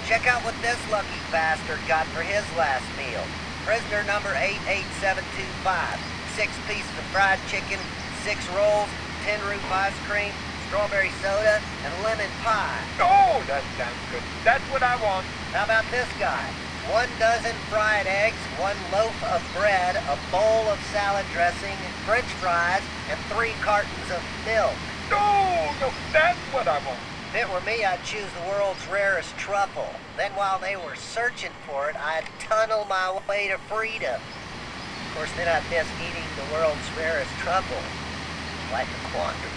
Check out what this lucky bastard got for his last meal. Prisoner number 88725. 6 pieces of fried chicken, 6 rolls, 10 roof ice cream, strawberry soda, and lemon pie. Oh, that sounds good. That's what I want. How about this guy? 1 dozen fried eggs, 1 loaf of bread, a bowl of salad dressing, french fries, and 3 cartons of milk. No, that's what I want. If it were me, I'd choose the world's rarest truffle. Then while they were searching for it, I'd tunnel my way to freedom. Of course, then I'd miss eating the world's rarest truffle. Like a quandary.